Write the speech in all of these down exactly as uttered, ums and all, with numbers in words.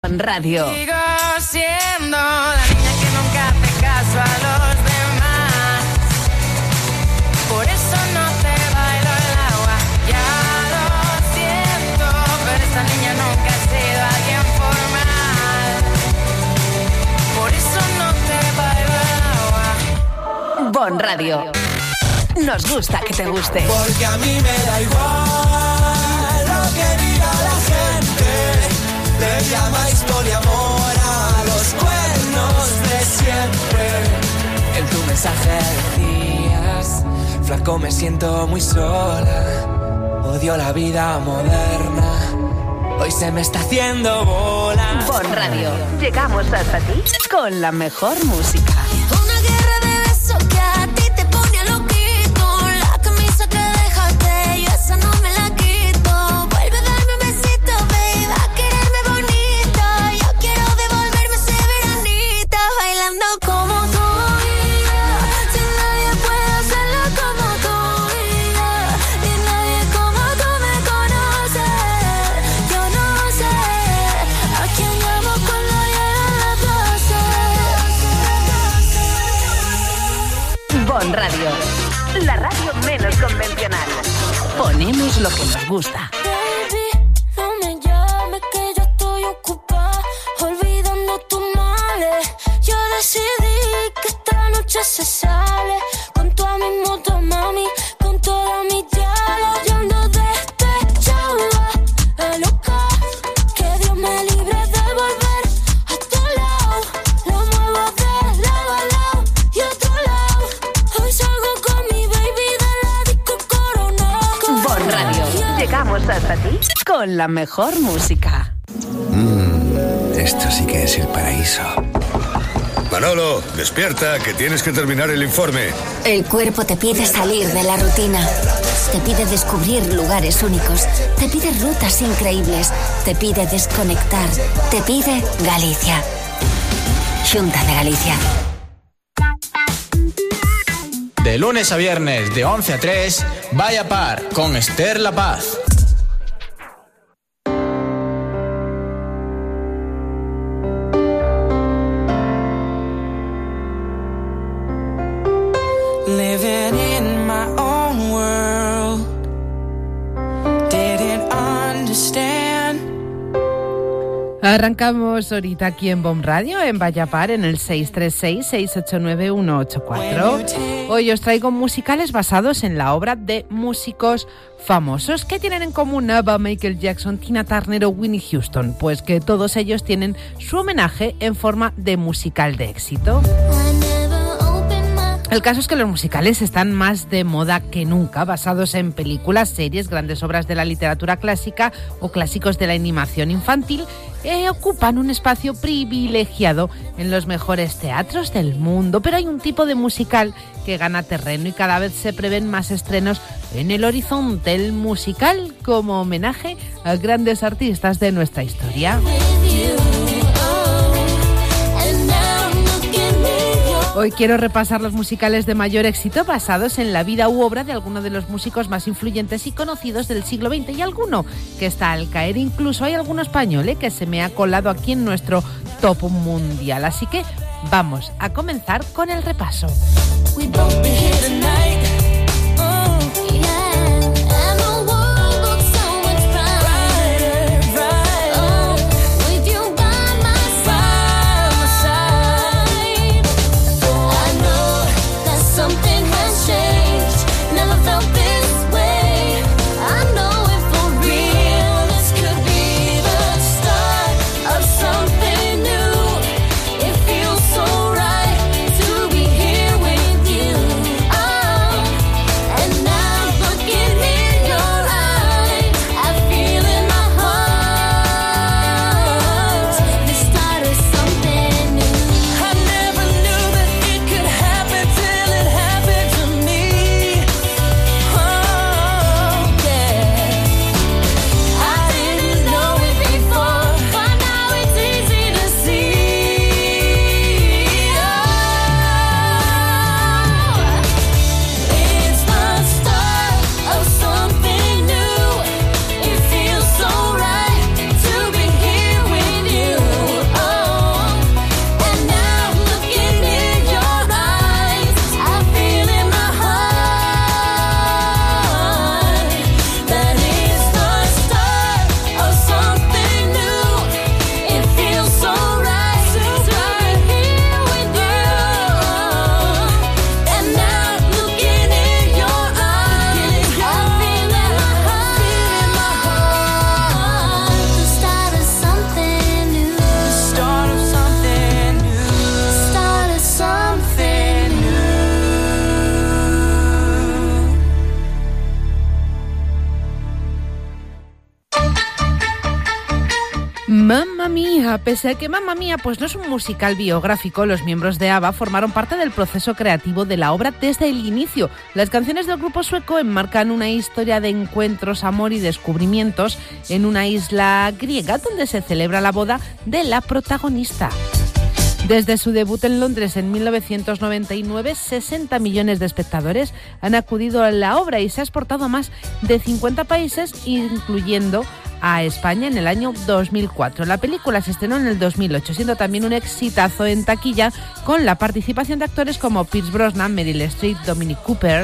Bon Radio. Sigo siendo la niña que nunca hace caso a los demás. Por eso no te bailo el agua. Ya lo siento, pero esta niña nunca ha sido alguien formal. Por eso no te bailo el agua. Bon Radio. Nos gusta que te guste. Porque a mí me da igual lo que diga la gente. Le llamáis poliamor a los cuernos de siempre. En tu mensaje decías: flaco, me siento muy sola. Odio la vida moderna. Hoy se me está haciendo bola. Bon Radio. Llegamos hasta ti con la mejor música. Una guerra de besos que a ti te pone a loquito. La camisa que dejaste, yo esa no me la quito. Vuelve a darme un besito, baby, a quererme bonita. Yo quiero devolverme ese veranito, bailando como tú y yo. Si nadie puede hacerlo como tú y yo, y nadie como tú me conoce. Yo no sé a quién llamo cuando llegan las doce. Bon Radio. La radio menos convencional. Ponemos lo que nos gusta. Baby, no me llames que yo estoy ocupada, olvidando tus males. Yo decidí que esta noche se sale con toda mi moto, mami, con toda mi diablo. Yo ando despechada, a loca, que Dios me libre de volver a tu lado. Lo muevo de lado a lado y otro lado. Hoy salgo con mi baby de la disco Corona. Bon Radio. Llegamos hasta ti con la mejor música. Mmm, esto sí que es el paraíso. Manolo, despierta, que tienes que terminar el informe. El cuerpo te pide salir de la rutina. Te pide descubrir lugares únicos. Te pide rutas increíbles. Te pide desconectar. Te pide Galicia. Xunta de Galicia. De lunes a viernes, de once a tres, Vaya Par, con Esther La Paz. Living in my own world, didn't understand. Arrancamos ahorita aquí en Bon Radio, en Vaya Par, en el seis tres seis, seis ocho nueve, uno ocho cuatro. Hoy os traigo musicales basados en la obra de músicos famosos. ¿Qué tienen en común ABBA, Michael Jackson, Tina Turner o Whitney Houston? Pues que todos ellos tienen su homenaje en forma de musical de éxito. El caso es que los musicales están más de moda que nunca, basados en películas, series, grandes obras de la literatura clásica o clásicos de la animación infantil, eh, ocupan un espacio privilegiado en los mejores teatros del mundo. Pero hay un tipo de musical que gana terreno y cada vez se prevén más estrenos en el horizonte, el musical como homenaje a grandes artistas de nuestra historia. Hoy quiero repasar los musicales de mayor éxito basados en la vida u obra de algunos de los músicos más influyentes y conocidos del siglo veinte, y alguno que está al caer. Incluso hay alguno español ¿eh? que se me ha colado aquí en nuestro top mundial. Así que vamos a comenzar con el repaso. Ah, pese a que Mamma Mía pues no es un musical biográfico, los miembros de ABBA formaron parte del proceso creativo de la obra desde el inicio. Las canciones del grupo sueco enmarcan una historia de encuentros, amor y descubrimientos en una isla griega donde se celebra la boda de la protagonista. Desde su debut en Londres en mil novecientos noventa y nueve, sesenta millones de espectadores han acudido a la obra y se ha exportado a más de cincuenta países, incluyendo a España en el año dos mil cuatro. La película se estrenó en el dos mil ocho, siendo también un exitazo en taquilla, con la participación de actores como Pierce Brosnan, Meryl Streep, Dominic Cooper.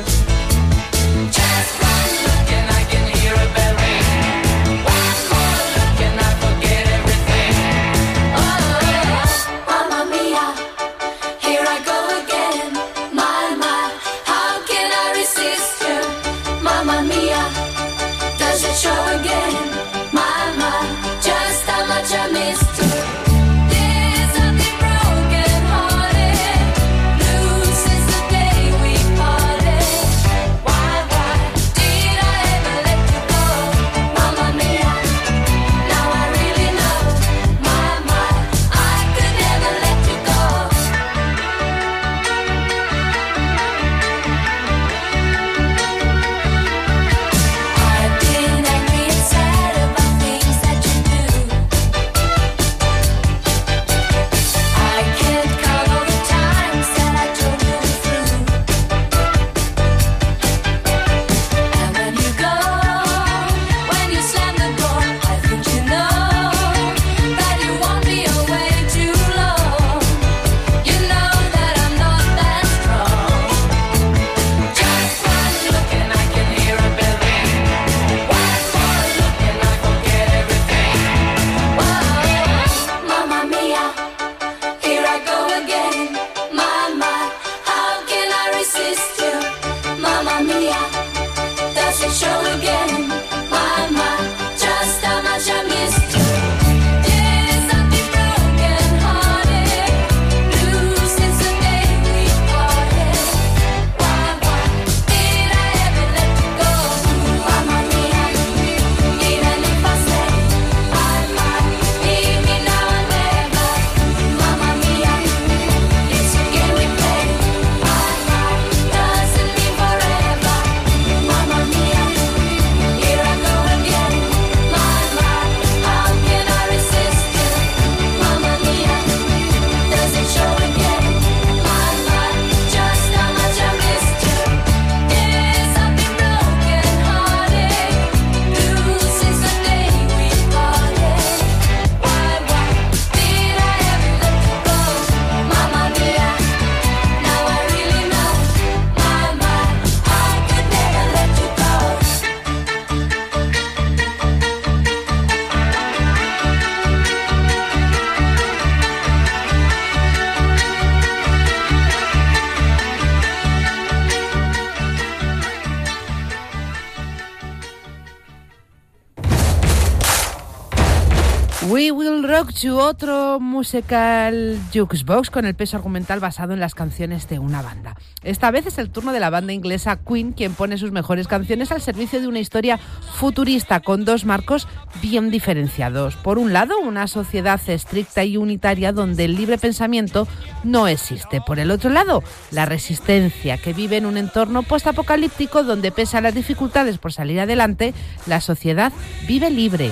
We Will Rock You, otro musical jukebox con el peso argumental basado en las canciones de una banda. Esta vez es el turno de la banda inglesa Queen, quien pone sus mejores canciones al servicio de una historia futurista con dos marcos bien diferenciados. Por un lado, una sociedad estricta y unitaria donde el libre pensamiento no existe. Por el otro lado, la resistencia, que vive en un entorno postapocalíptico donde, pese a las dificultades por salir adelante, la sociedad vive libre.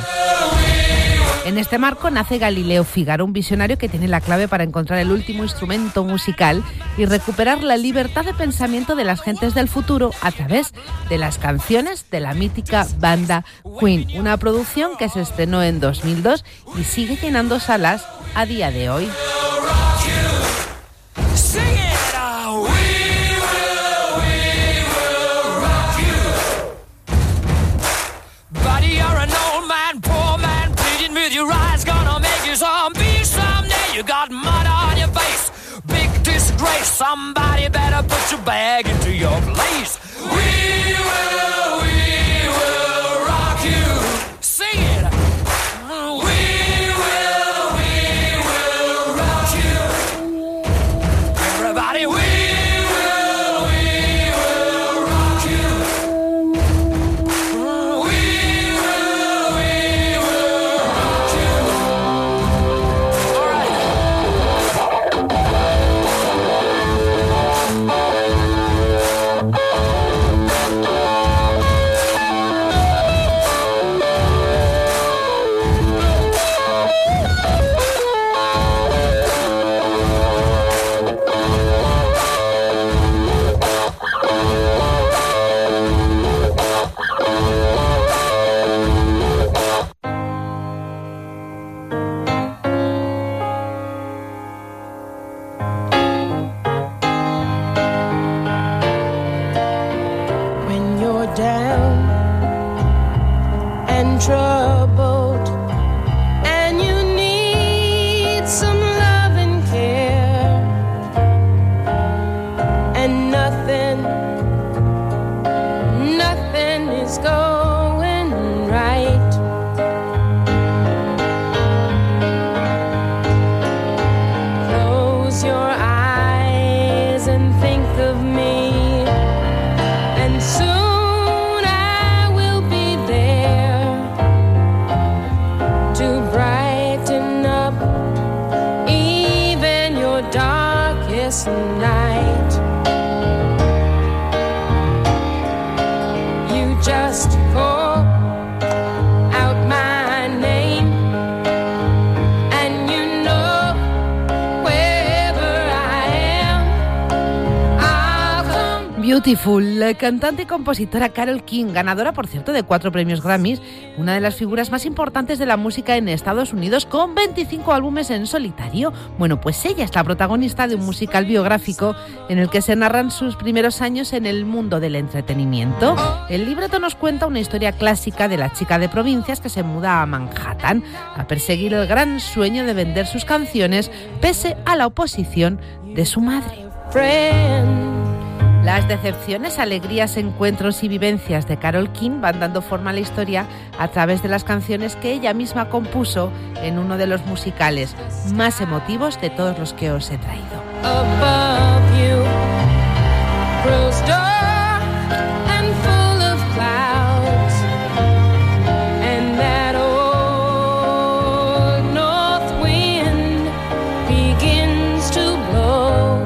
En este marco nace Galileo Fígaro, un visionario que tiene la clave para encontrar el último instrumento musical y recuperar la libertad de pensamiento de las gentes del futuro a través de las canciones de la mítica banda Queen. Una producción que se estrenó en dos mil dos y sigue llenando salas a día de hoy. Your eyes gonna make you zombie someday. You got mud on your face, big disgrace. Somebody better put your bag into your place. We will, we will rock you. Sing it. We will, we will rock you. Everybody, we will, we will rock you. We will, we will rock you. Beautiful, la cantante y compositora Carole King, ganadora por cierto de cuatro premios Grammys, una de las figuras más importantes de la música en Estados Unidos, con veinticinco álbumes en solitario. Bueno, pues ella es la protagonista de un musical biográfico en el que se narran sus primeros años en el mundo del entretenimiento. El libreto nos cuenta una historia clásica de la chica de provincias que se muda a Manhattan a perseguir el gran sueño de vender sus canciones pese a la oposición de su madre. Las decepciones, alegrías, encuentros y vivencias de Carole King van dando forma a la historia a través de las canciones que ella misma compuso en uno de los musicales más emotivos de todos los que os he traído. Above you, rose dark and full of clouds, and that old north wind begins to blow.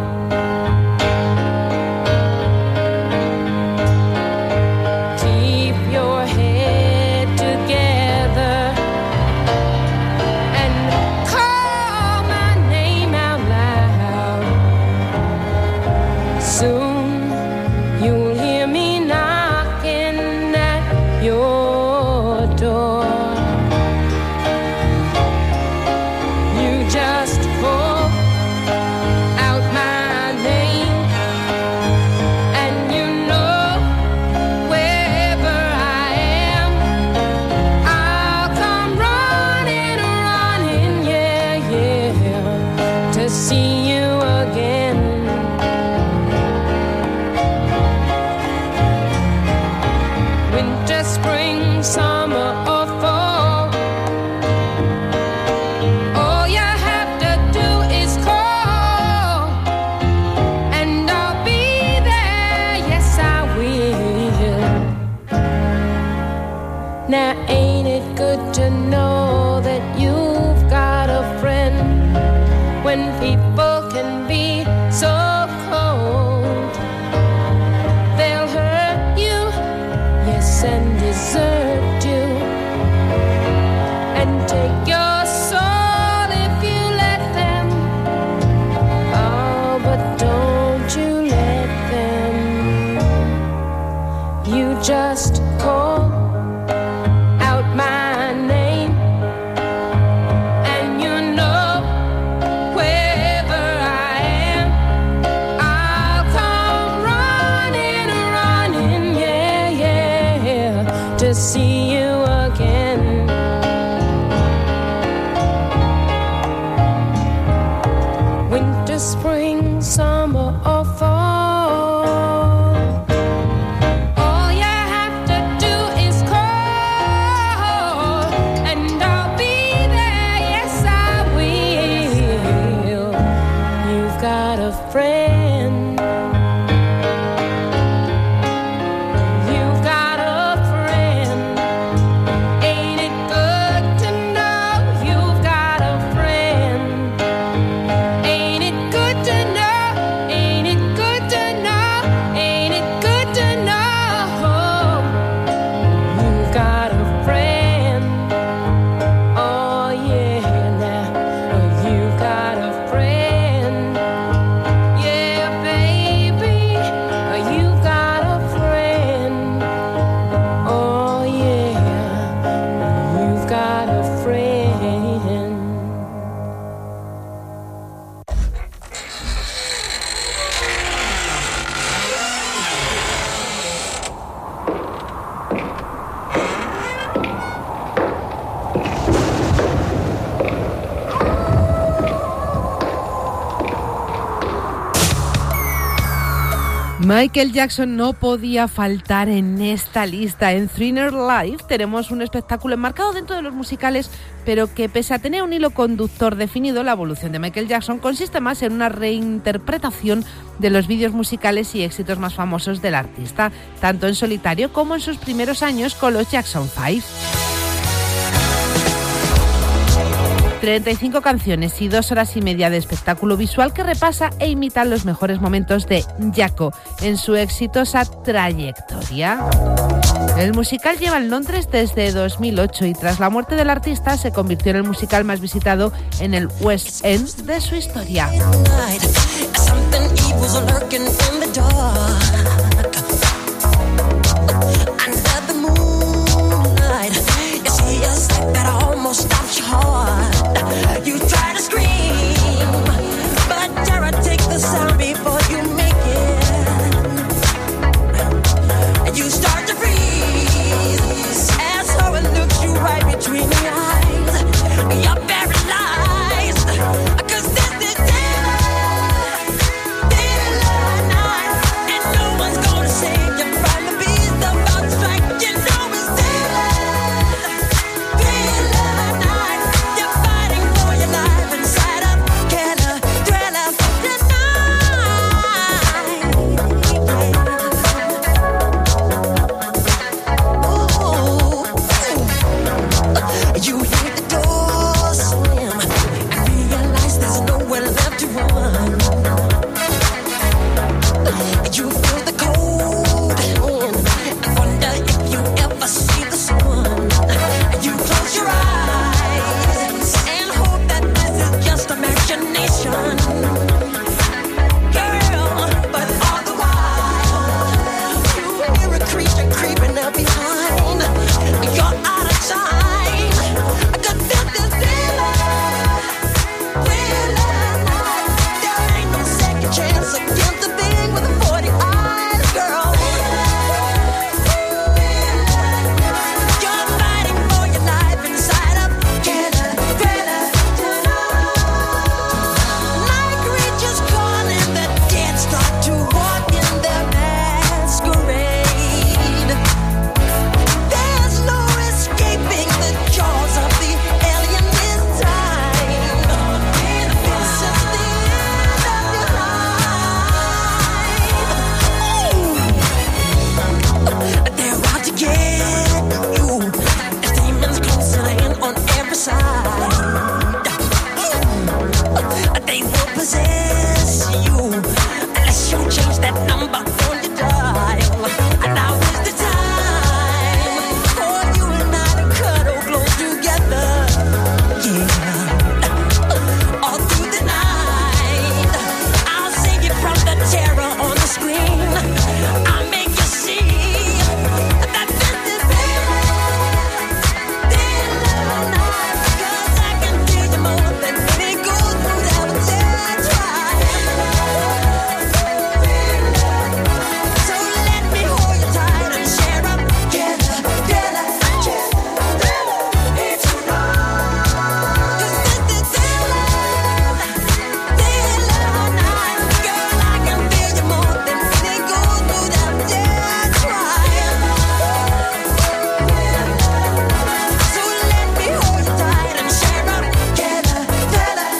Michael Jackson no podía faltar en esta lista. En Thriller Live tenemos un espectáculo enmarcado dentro de los musicales, pero que pese a tener un hilo conductor definido, la evolución de Michael Jackson consiste más en una reinterpretación de los vídeos musicales y éxitos más famosos del artista, tanto en solitario como en sus primeros años con los Jackson Five. treinta y cinco canciones y dos horas y media de espectáculo visual que repasa e imita los mejores momentos de Jacko en su exitosa trayectoria. El musical lleva en Londres desde dos mil ocho y tras la muerte del artista se convirtió en el musical más visitado en el West End de su historia. almost stops your heart. You try to scream, but Tara, take the sound before you make it. And you start to freeze as horror looks you right between the eyes. You're paralyzed, 'cause this is Thriller, Thriller night, and no one's gonna save you from the beast about to strike. You know it's Thriller, Thriller night. You're fighting for your life inside a killer thriller tonight. Ooh. You hear the door slam and realize there's nowhere left to run. You feel the cold hand and wonder if you ever see the sun. You close your eyes and hope that this is just imagination, girl. But all the while, you hear a creature creeping up behind. You're out of time, 'cause this is Thriller, Thriller night. There ain't no second chance against the thing with the forty eyes, girl. You're fighting for your life inside a killer thriller tonight. Night creatures calling, the dead start to walk in their masquerade. There's no escaping the jaws of the alien this time. This is the end of your life. They're out to get you. As demons closing in on every side. They will possess you unless you change that number on your dial. And now is the time for you and I to cuddle close together. Yeah. All through the night, I'll save you from the terror on the screen. I'll make you see that this is Thriller, Thriller night. 'Cause I can feel you more than any goes through that dead trial. So let me hold you tight and share up together, together, together. It's tonight. 'Cause this is Thriller, Thriller night. Girl, I can feel you more than any goes through that dead trial. So let me hold you tight and share up together, together.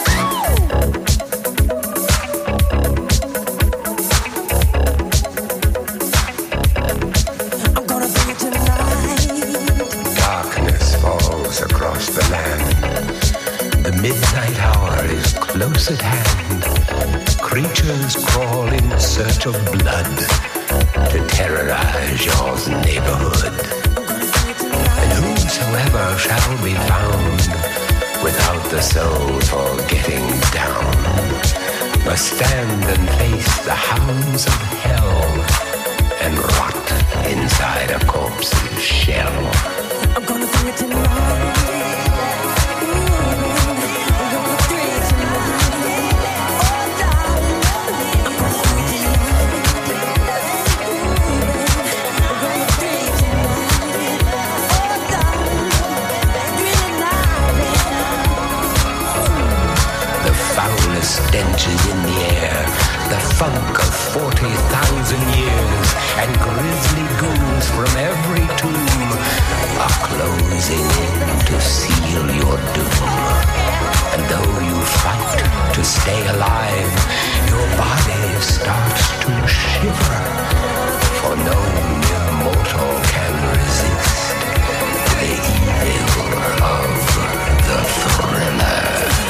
I'm gonna bring it tonight. Darkness falls across the land. The midnight hour is close at hand. Creatures crawl in search of blood to terrorize your neighborhood. And whosoever shall be found without the soul for getting down must stand and face the hounds of hell and rot inside a corpse's shell. I'm gonna bring it tonight. I'm gonna bring it tonight. Oh, darling, I'm gonna bring it tonight. I'm gonna bring it tonight. Oh, darling, bring it tonight. The foulest stench is in the air, the funk of forty thousand years, and grisly ghouls from every tomb are closing in to seal your doom. And though you fight to stay alive, your body starts to shiver, for no mere mortal can resist the evil of the thriller.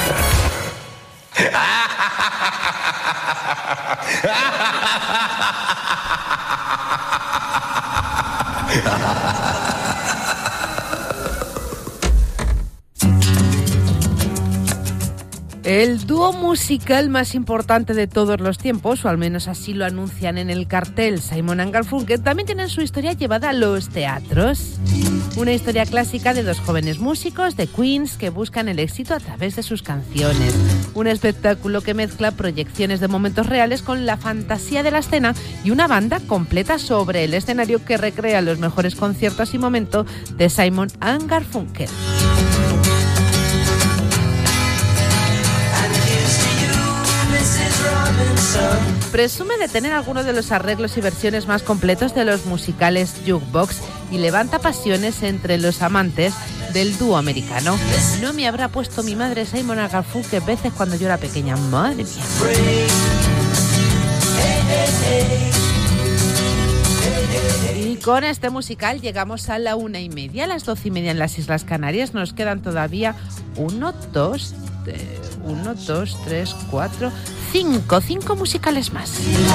El dúo musical más importante de todos los tiempos, o al menos así lo anuncian en el cartel Simon and Garfunkel, también tienen su historia llevada a los teatros. Una historia clásica de dos jóvenes músicos de Queens que buscan el éxito a través de sus canciones. Un espectáculo que mezcla proyecciones de momentos reales con la fantasía de la escena y una banda completa sobre el escenario que recrea los mejores conciertos y momentos de Simon and Garfunkel. Presume de tener algunos de los arreglos y versiones más completos de los musicales Jukebox y levanta pasiones entre los amantes del dúo americano. No me habrá puesto mi madre Simon and Garfunkel veces cuando yo era pequeña. Madre mía. Y con este musical llegamos a la una y media, a las doce y media en las Islas Canarias. Nos quedan todavía uno, dos, eh, uno, dos, tres, cuatro, cinco, cinco musicales más.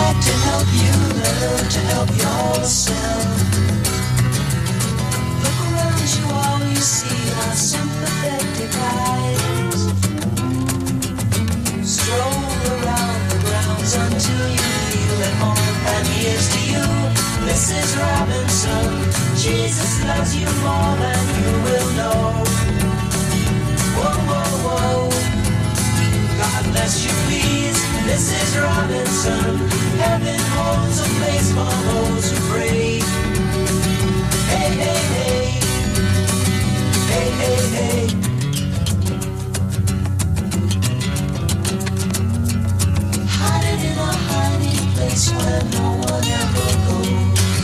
Missus Robinson, Jesus loves you more than you will know. Whoa, whoa, whoa. God bless you, please, Missus Robinson. Heaven holds a place for those who pray. Hey, hey, hey. Hey, hey, hey. Hiding in a hiding place where no one ever goes.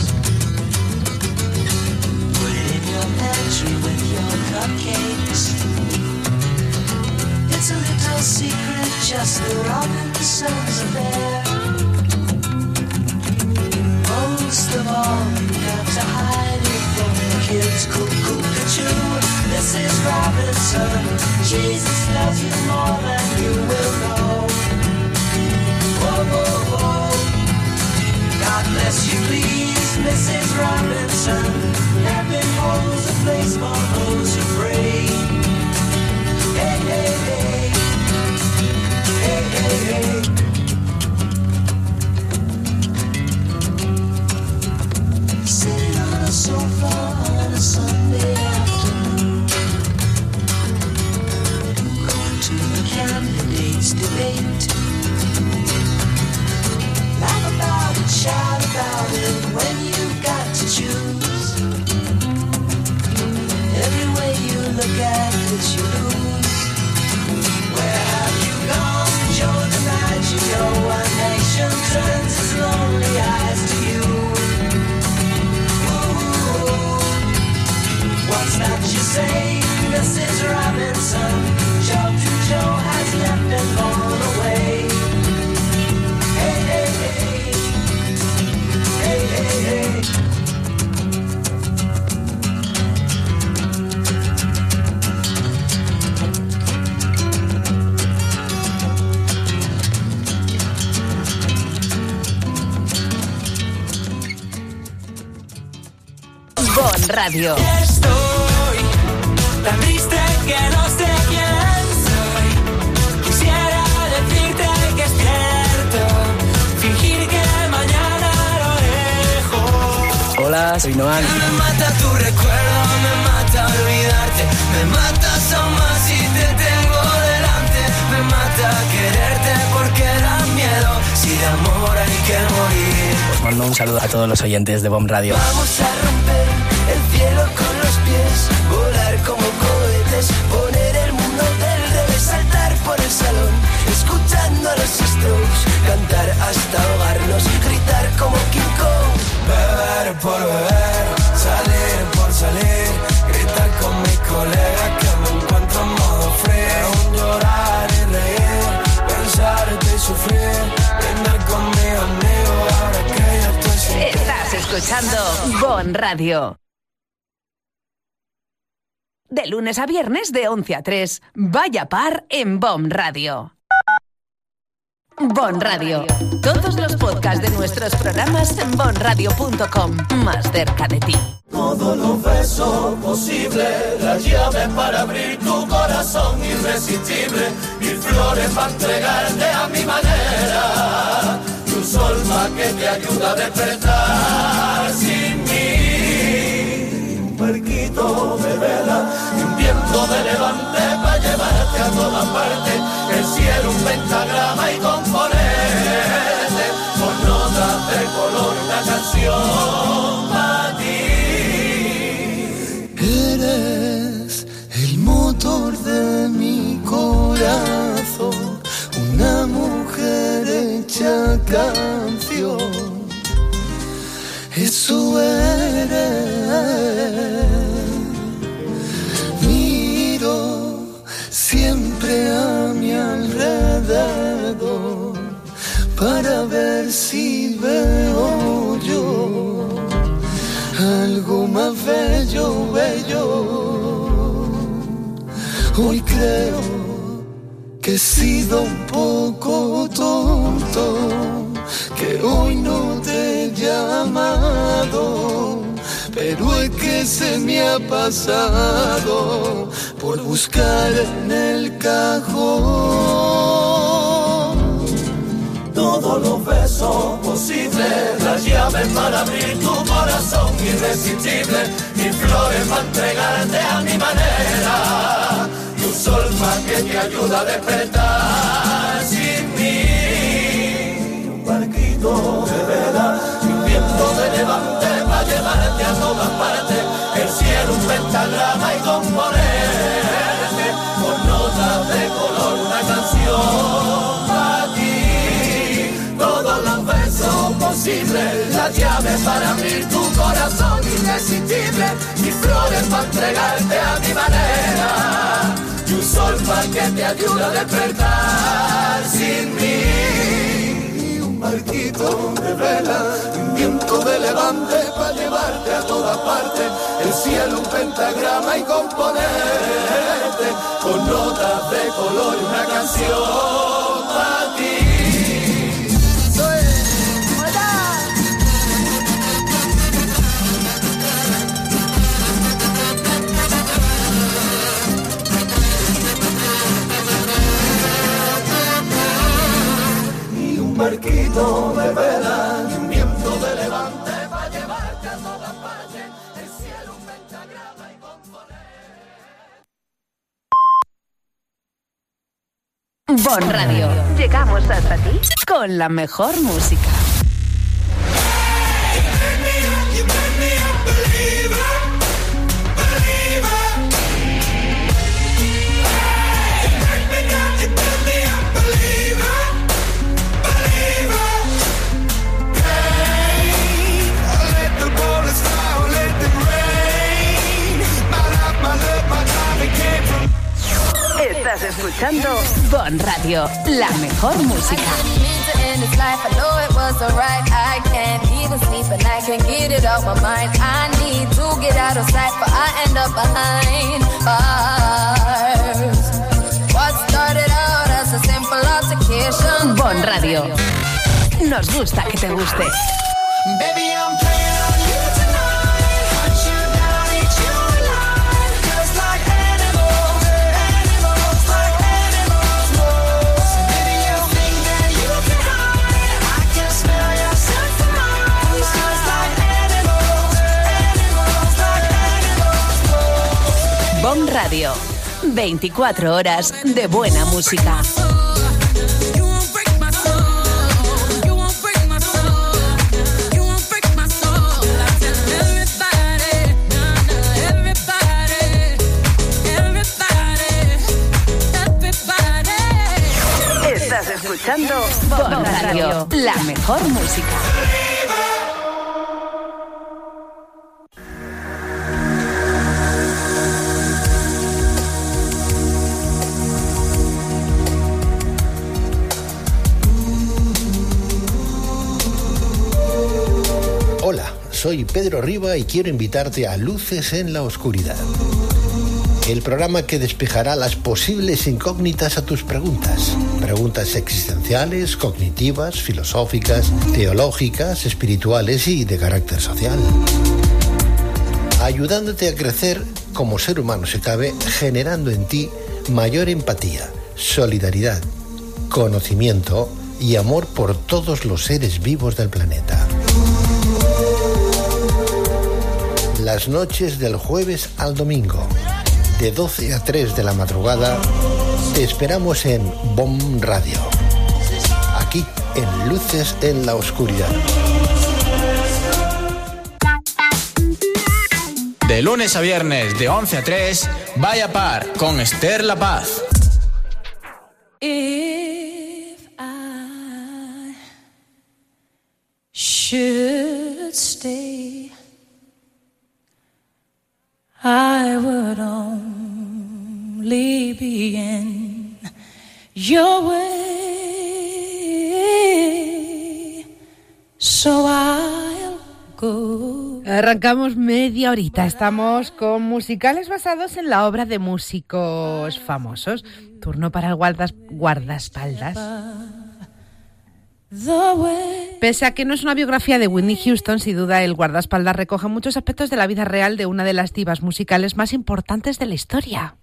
Pantry with your cupcakes. It's a little secret, just the Robinsons affair. Most of all, you have to hide it from the kids. Cuckoo-cuckoo, Missus Robinson, Jesus loves you more than you will know. Whoa, whoa, whoa. God bless you, please, Missus Robinson. Heaven holds a place for those who pray. Hey, hey, hey. Hey, hey, hey. Sitting on a sofa on a Sunday afternoon, going to the candidates' debate. Laugh about it, shout about it when you've got to choose. Every way you look at it, you lose. Where have you gone, Joe DiMaggio? One nation turns its lonely eyes to you. Ooh, what's that you say, Missus Robinson? Joe Joe has left and gone away. Hey, hey, hey. Hey, hey, hey. Bon Radio. Estoy tan triste que no sé quién soy. Quisiera decirte que es cierto, fingir que mañana lo dejo. Hola, soy Noan. Me mata tu recuerdo, me mata olvidarte. Me matas aún más si te tengo delante. Me mata quererte porque da miedo. Si de amor hay que morir. Os mando un saludo a todos los oyentes de Bon Radio. Vamos a romper el cielo con los pies, volar como cohetes, poner el mundo del revés, saltar por el salón, escuchando a los Strokes, cantar hasta ahogarnos, gritar como King Kong. Beber por beber, salir por salir, gritar con mis colegas que me encuentro en modo free. Aún llorar y reír, pensarte y sufrir, brindar con mi amigo ahora que ya estoy sin ti. Estás escuchando Bon Radio. De lunes a viernes de once a tres, Vaya Par en Bon Radio. Bon Radio. Todos los podcasts de nuestros programas en bon radio punto com. Más cerca de ti. Todos los besos posibles, la llave para abrir tu corazón irresistible, mil flores para entregarte a mi manera, y un sol más que te ayuda a despertar sin mí. Un barquito barquito de vela y un viento de levante para llevarte a todas partes. El cielo un pentagrama y componerte con notas de color una canción para ti. Eres el motor de mi corazón, una mujer hecha canción. Eso eres. Miro siempre a mi alrededor para ver si veo yo algo más bello, bello. Hoy creo que he sido un poco tonto, que hoy no te he llamado, pero es que se me ha pasado por buscar en el cajón todos los besos posibles, las llaves para abrir tu corazón irresistible y flores para entregarte a mi manera y un sol más que te ayuda a despertar sin mí. Un barquito de vela y un viento de levante para llevarte a todas partes, el cielo un pentagrama y componerte con notas de color una canción para ti. Todos los besos posibles, las llaves para abrir tu corazón irresistible y flores para entregarte a mi manera y un sol para que te ayude a despertar sin mí. Y un barquito de vela, un viento de levante para llevarte a todas partes, el cielo un pentagrama y componerte con notas de color una canción para ti. Un barquito de vela y un viento de levante para llevarte a todas partes, el cielo un pentagrama y componer. Bon Radio. Llegamos hasta ti con la mejor música. Estás escuchando Bon Radio, la mejor música. Bon Radio. Nos gusta que te guste. Baby, I'm playing on you tonight. Hunt you down, eat you alive. Just like animals, animals, like animals. So baby, you think that you can hide? I can smell your scent from miles. Just like animals, animals, like animals. Bon Radio. veinticuatro horas de buena música. Escuchando Bon Radio, la mejor música. Hola, soy Pedro Riba y quiero invitarte a Luces en la Oscuridad, el programa que despejará las posibles incógnitas a tus preguntas. Preguntas existenciales, cognitivas, filosóficas, teológicas, espirituales y de carácter social. Ayudándote a crecer como ser humano si cabe, generando en ti mayor empatía, solidaridad, conocimiento y amor por todos los seres vivos del planeta. las noches del jueves al domingo, de doce a tres de la madrugada, te esperamos en B O M Radio, aquí en Luces en la Oscuridad. De lunes a viernes, de once a tres, Vaya Par con Esther La Paz. If I should stay, I would only be in your way, so I'll go. Arrancamos media horita. Estamos con musicales basados en la obra de músicos famosos. Turno para el guardas, guardaespaldas. Pese a que no es una biografía de Whitney Houston, sin duda el guardaespaldas recoge muchos aspectos de la vida real de una de las divas musicales más importantes de la historia.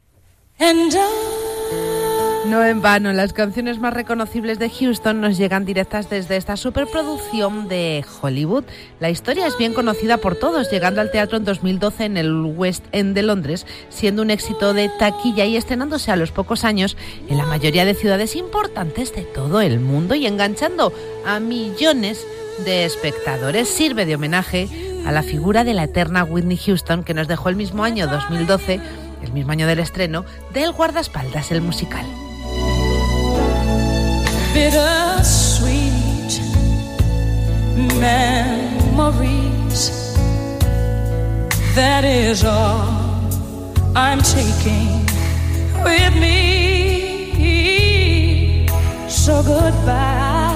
No en vano, las canciones más reconocibles de Houston nos llegan directas desde esta superproducción de Hollywood. La historia es bien conocida por todos, llegando al teatro en dos mil doce en el West End de Londres, siendo un éxito de taquilla y estrenándose a los pocos años en la mayoría de ciudades importantes de todo el mundo y enganchando a millones de espectadores. Sirve de homenaje a la figura de la eterna Whitney Houston, que nos dejó el mismo año dos mil doce, el mismo año del estreno del Guardaespaldas, el musical. Bittersweet memories, that is all I'm taking with me. So goodbye,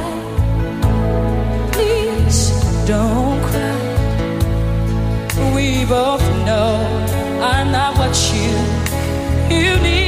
please don't cry. We both know I'm not what you, you need.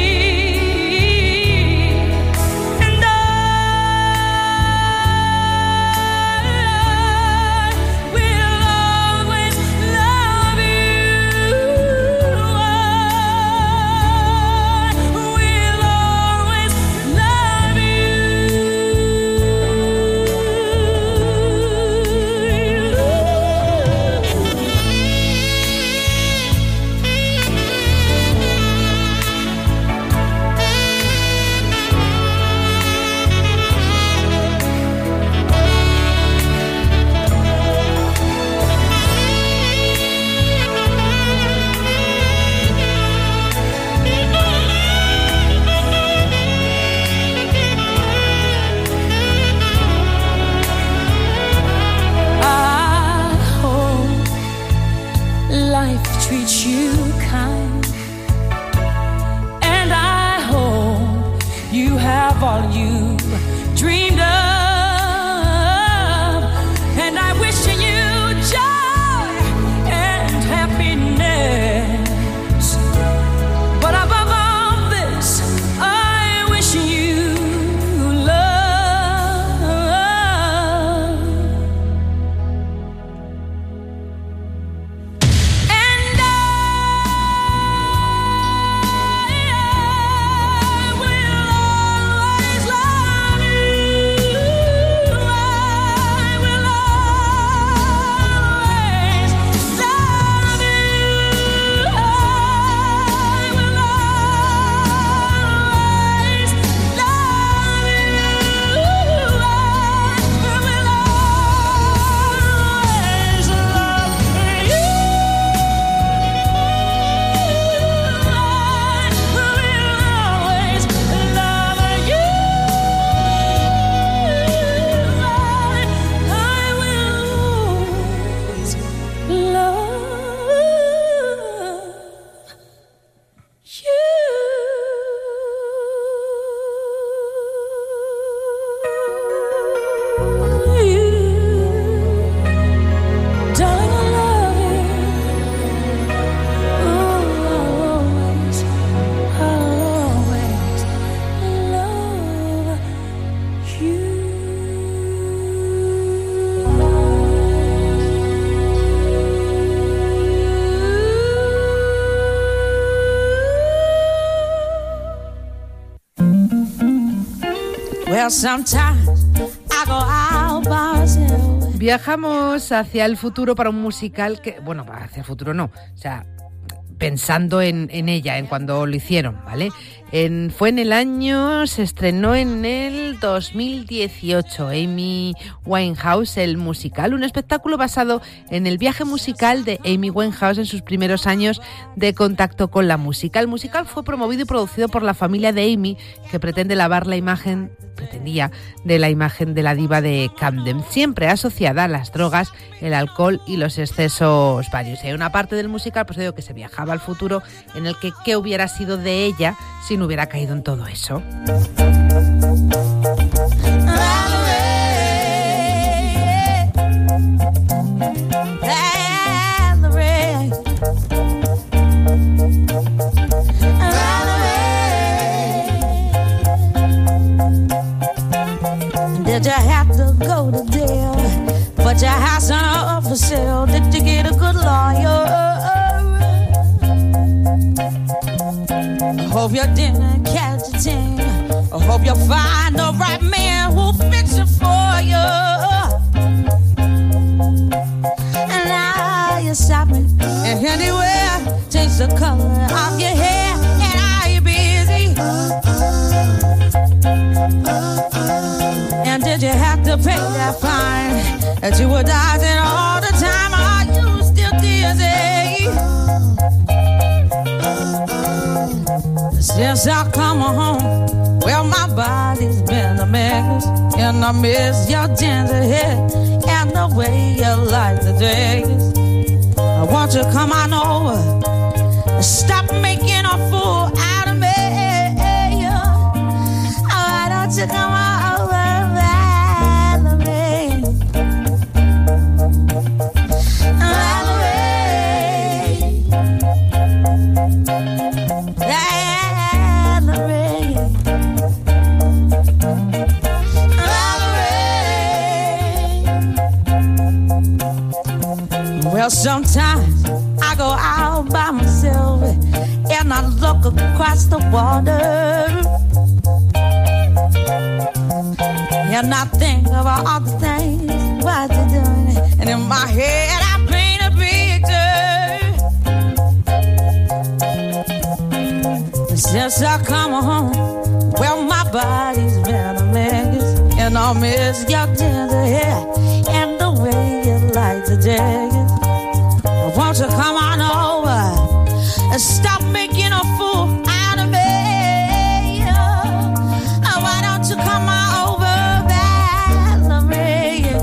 Well, sometimes I go out by myself. Viajamos hacia el futuro para un musical que, bueno, hacia el futuro no, o sea, pensando en, en ella, en cuando lo hicieron, ¿vale? En, fue en el año, se estrenó en el dos mil dieciocho, Amy Winehouse, el musical, un espectáculo basado en el viaje musical de Amy Winehouse en sus primeros años de contacto con la música. El musical fue promovido y producido por la familia de Amy, que pretende lavar la imagen, pretendía, de la imagen de la diva de Camden, siempre asociada a las drogas, el alcohol y los excesos varios. Y hay una parte del musical, pues digo que se viajaba al futuro, en el que qué hubiera sido de ella si no hubiera caído en todo eso. Did you have to go to jail? Put your house on for sale. Did you get a good lawyer? I hope you didn't catch a thing. I hope you find the right man who'll fix it for you. And now you're shopping and anywhere, change the color of your hair. And are you busy? And did you have to pay that fine that you were dodging all the time? Are you still dizzy? Since I come home, well, my body's been a mess, and I miss your ginger hair and the way you like the dress. I want you to come on over, stop making a fool out of me. Why don't you come on over? Well, sometimes I go out by myself and I look across the water, and I think about all the things what you're doing, and in my head I paint a picture. Since I come home, well, my body's been a mess, and I miss your tender hair and the way you like to dance. Won't you come on over and stop making a fool out of me? Oh, why don't you come on over, Valerie?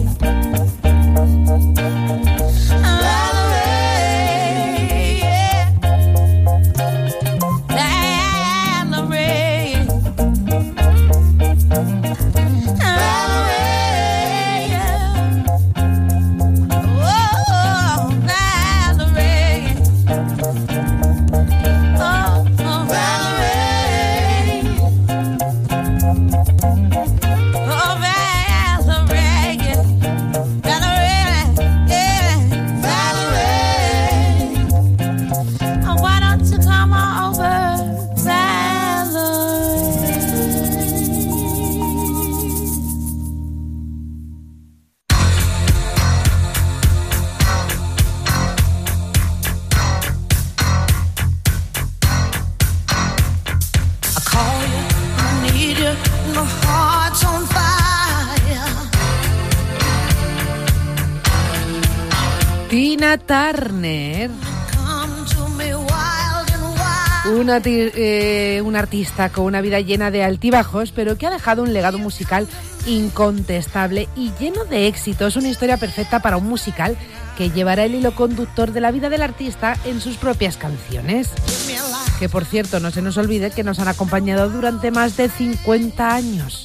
Tina Turner, una, eh, una artista con una vida llena de altibajos, pero que ha dejado un legado musical incontestable y lleno de éxitos. Una historia perfecta para un musical que llevará el hilo conductor de la vida del artista en sus propias canciones. Que, por cierto, no se nos olvide que nos han acompañado durante más de cincuenta años.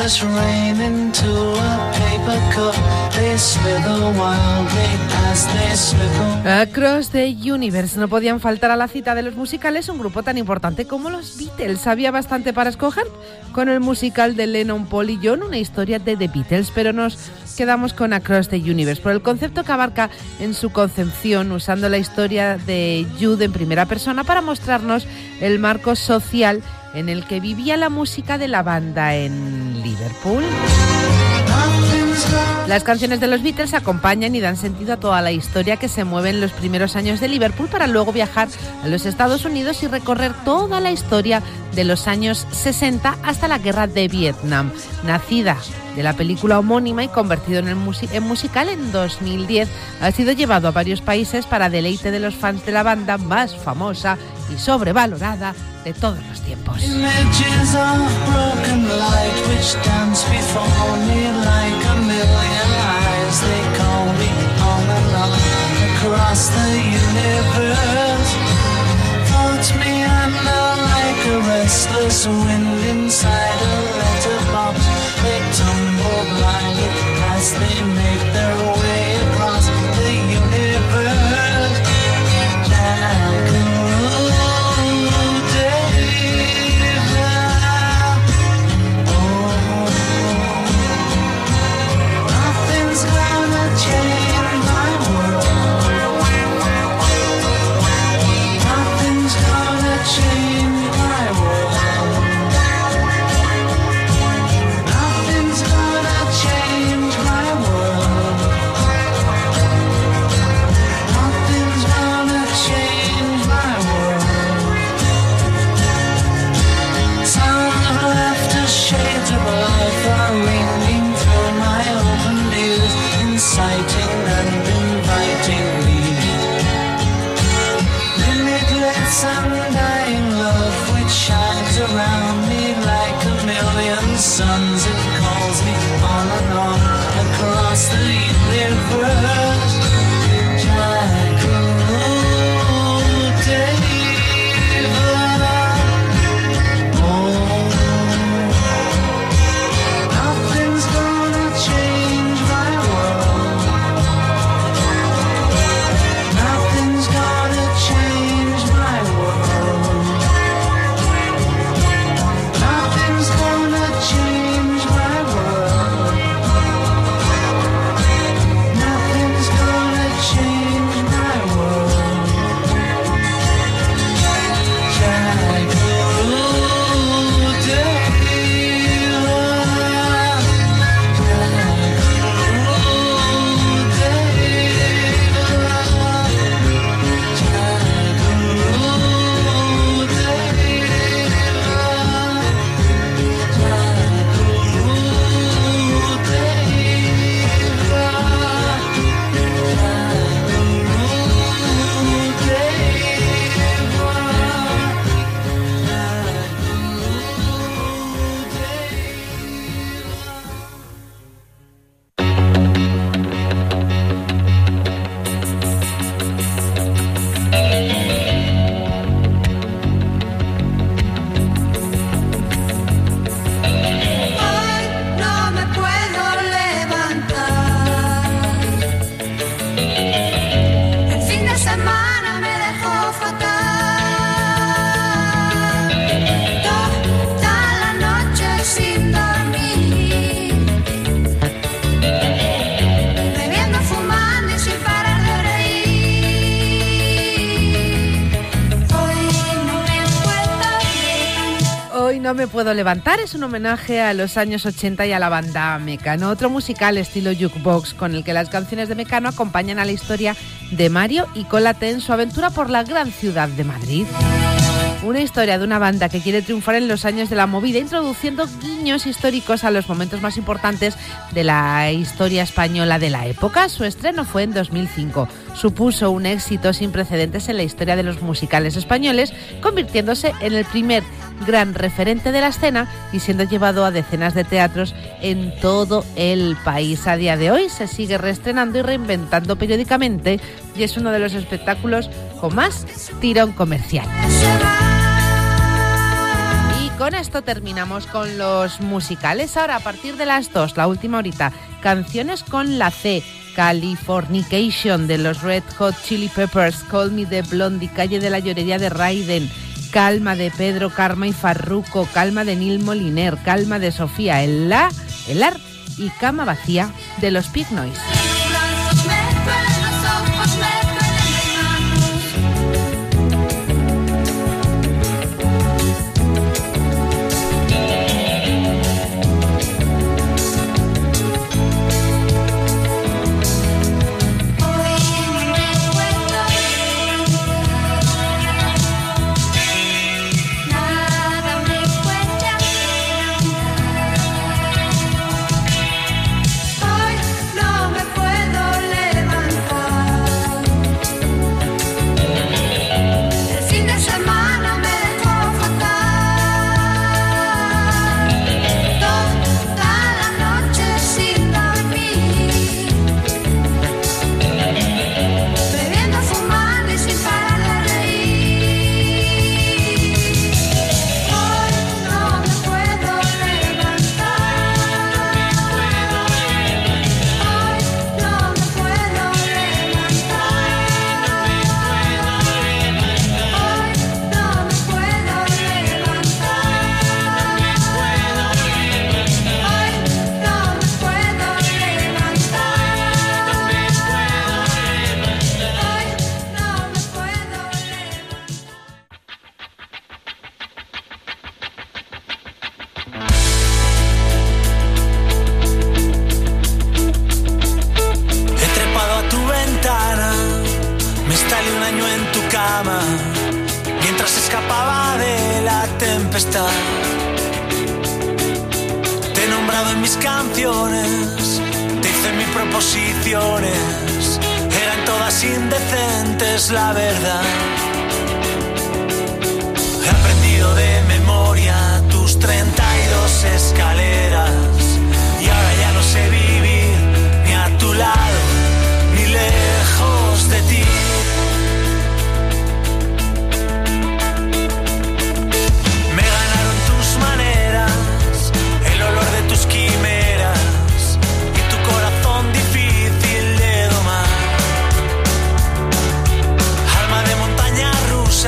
just rain into a paper cup. They slither wildly as they slip away. Across the Universe. No podían faltar a la cita de los musicales un grupo tan importante como los Beatles. Había bastante para escoger con el musical de Lennon, Paul y John, una historia de The Beatles, pero nos quedamos con Across the Universe por el concepto que abarca en su concepción, usando la historia de Jude en primera persona para mostrarnos el marco social en el que vivía la música de la banda en Liverpool. Las canciones de los Beatles acompañan y dan sentido a toda la historia que se mueve en los primeros años de Liverpool para luego viajar a los Estados Unidos y recorrer toda la historia de los años sesenta hasta la guerra de Vietnam. Nacida de la película homónima y convertido en, el musi- en musical en dos mil diez, ha sido llevado a varios países para deleite de los fans de la banda más famosa y sobrevalorada de todos los tiempos. Images of broken light which dance before me like a million eyes. They call me on and on across the universe. Thoughts meander like a restless wind inside a letterbox. They tumble blindly as they make their way across the universe. Jackaroo, David. Oh, nothing's gonna change my world. Nothing's gonna change my world. Nothing's gonna change my world. Nothing's gonna change my world. Sounds of laughter, shades of life are ringing through my open ears, inciting and inviting me. Limitless undying love which shines around me like a million suns. It calls me on and on across the universe. Jackaroo, David. Oh, nothing's gonna change my world. Nothing's gonna change my world. Nothing's gonna change my world. Nothing's gonna change my world. Jackaroo, David. Jackaroo, No me puedo levantar. El fin de semana me dejó fatal. Toda la noche sin dormir, bebiendo, fumando y sin parar de reír. Hoy no me puedo levantar. Hoy no me puedo levantar es un homenaje a los años ochenta y a la banda Mecano, otro musical estilo jukebox con el que las canciones de Mecano acompañan a la historia de Mario y Colate en su aventura por la gran ciudad de Madrid. Una historia de una banda que quiere triunfar en los años de la movida, introduciendo guiños históricos a los momentos más importantes de la historia española de la época. Su estreno fue en dos mil cinco. Supuso un éxito sin precedentes en la historia de los musicales españoles, convirtiéndose en el primer gran referente de la escena y siendo llevado a decenas de teatros en todo el país. A día de hoy se sigue reestrenando y reinventando periódicamente y es uno de los espectáculos con más tirón comercial. con esto terminamos con los musicales. Ahora, a partir de las dos, la última horita, canciones con la C. Californication de los Red Hot Chili Peppers, Call Me the Blondie, Calle de la Llorería de Raiden, Calma de Pedro, Karma y Farruko, Calma de Neil Moliner, Calma de Sofía, El La, El Ar y Cama Vacía de los Pig Noise.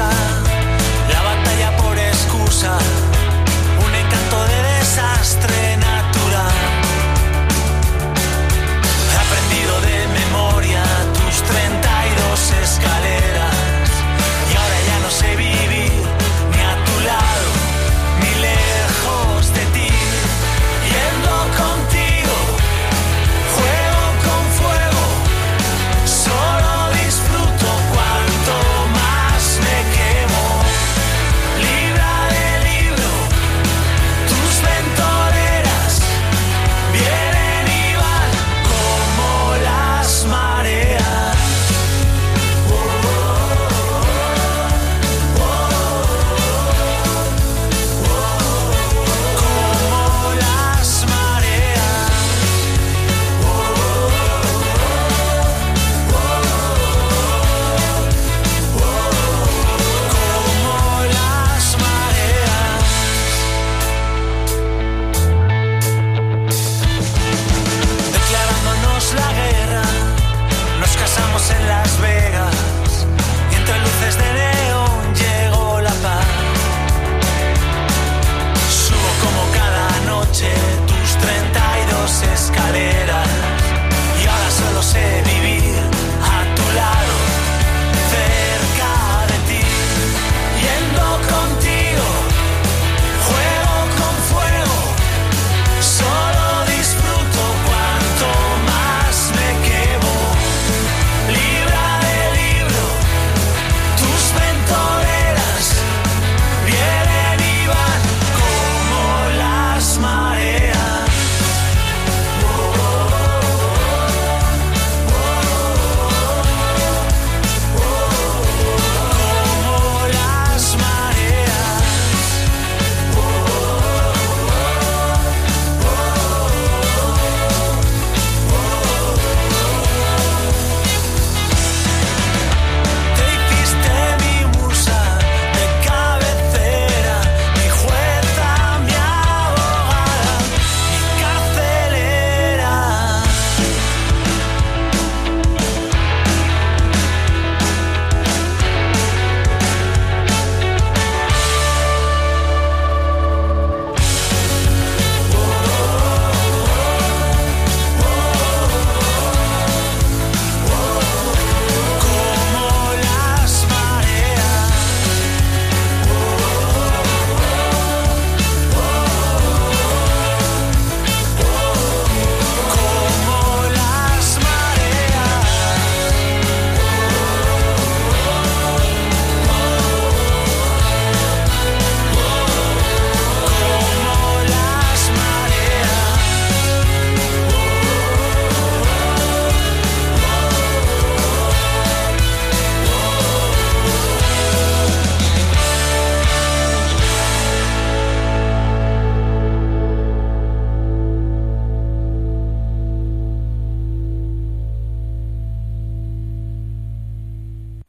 La batalla por excusa, un encanto de desastre.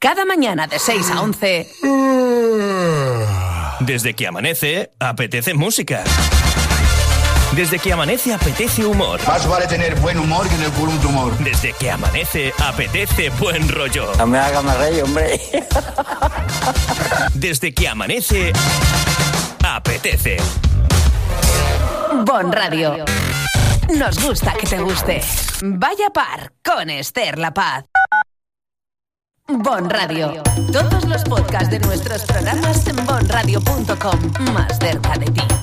Cada mañana de seis a once. Desde que amanece, apetece música. Desde que amanece, apetece humor. Más vale tener buen humor que tener un tumor. Desde que amanece, apetece buen rollo. No me hagas más reír, hombre. Desde que amanece, apetece. Bon Radio. Nos gusta que te guste. Vaya par con Esther La Paz. Bon Radio. Todos los podcasts de nuestros programas en bon radio punto com. Más cerca de ti.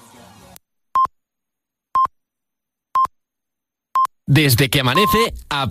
Desde que amanece,